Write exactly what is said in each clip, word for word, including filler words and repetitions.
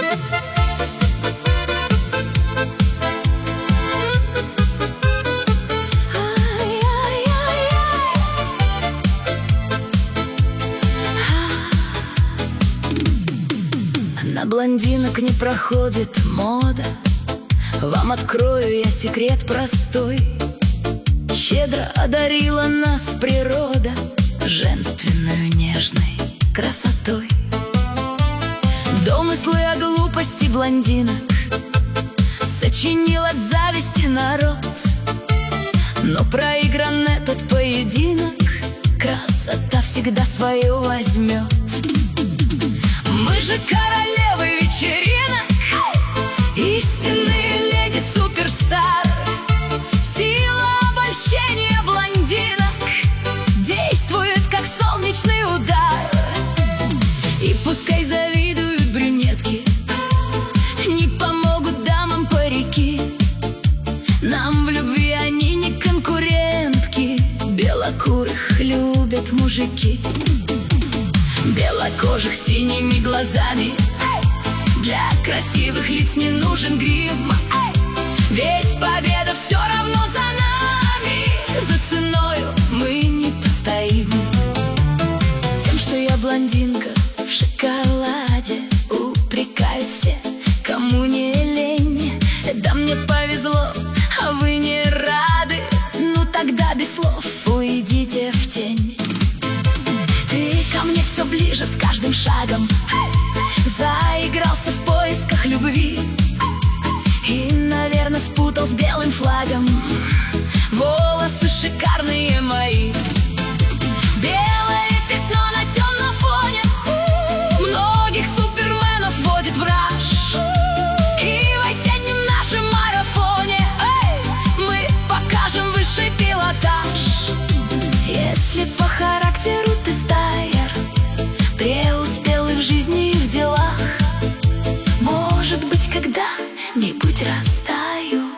На блондинок не проходит мода. Вам открою я секрет простой. Щедро одарила нас природа женственную нежной красотой. Домыслы о глупости блондинок сочинил от зависти народ. Но проигран этот поединок, красота всегда свою возьмет. Мы же королевы вечеринок, истинные леди-суперстар. Сила обольщения блондинок действует, как солнечный удар. И пускай завидуют брюнетки, не помогут дамам парики. Нам в любви они не конкурентки, белокурых любят мужики. Белокожих синими глазами, для красивых лиц не нужен грим. Ведь победа все равно за нами, за ценою мы не постоим. Тем, что я блондинка в шоколаде, упрекают все, кому не лень. Да мне повезло, а вы не рады. Ну тогда без слов уйдите в тень. Ты ко мне все ближе с каждым шагом, заигрался в поисках любви и, наверное, спутал с белым флагом. Волосы шикарные мои, белое пятно на темном фоне, многих суперменов вводит в раж. И в осеннем нашем марафоне эй, мы покажем высший пилотаж. Если по характеру ты стайер, преуспелый в жизни и в делах, может быть, когда-нибудь растаю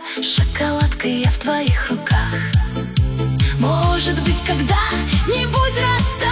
шоколадкой я в твоих руках. Может быть, когда-нибудь растаю